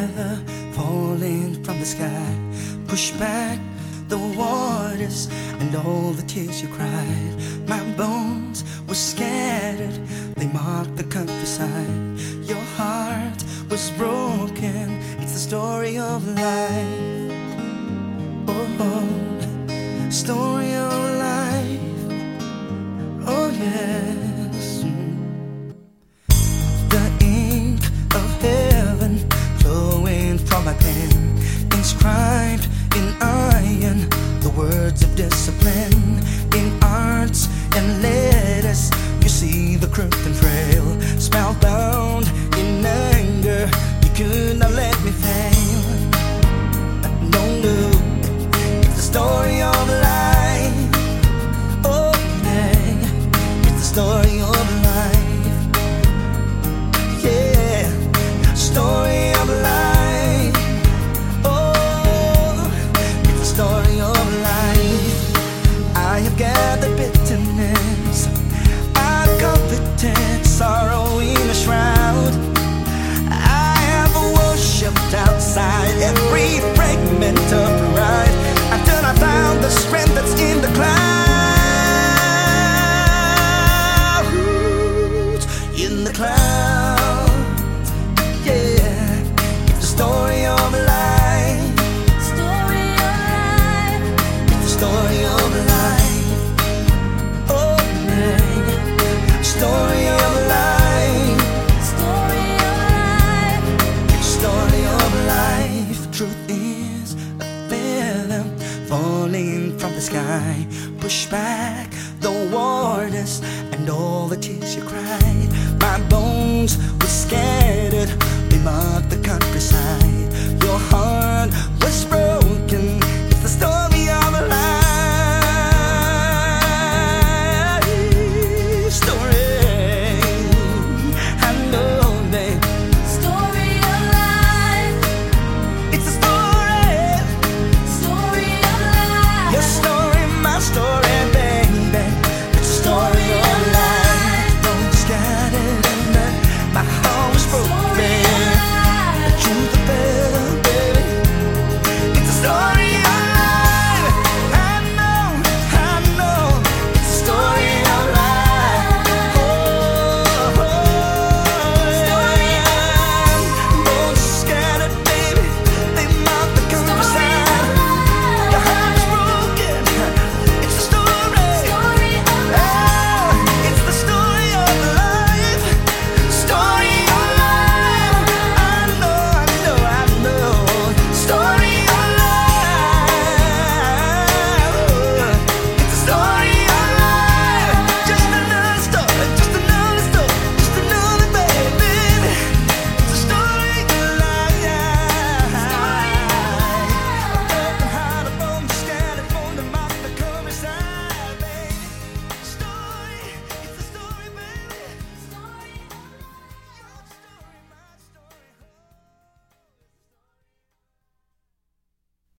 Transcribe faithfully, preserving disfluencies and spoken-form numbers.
feather falling from the sky. Push back the waters and all the tears you cried. My bones were scattered, they marked the countryside. Your heart was broken, it's the story of life. Oh, oh, story of life. Oh yes. The ink of heaven flowing from my pen, inscribed in iron the words of discipline. In arts and letters you see the crooked and frail, spellbound in anger, you could not let me fail. No, no, it's the story of life. Oh yeah, it's the story of life. Yeah, story of life. Oh, it's the story of life. I have gathered bitterness, I've comforted sorrow in a shroud. I have worshipped outside every fragment of pride, until I found the strength that's in the clouds. In the clouds, yeah. It's the story of life. Story of life. It's the story of life. Oh, yeah. Story of life. Story of life. It's the story of life. Truth is a feather falling from the sky. Push back the waters and all the tears you cried. My bones were scared,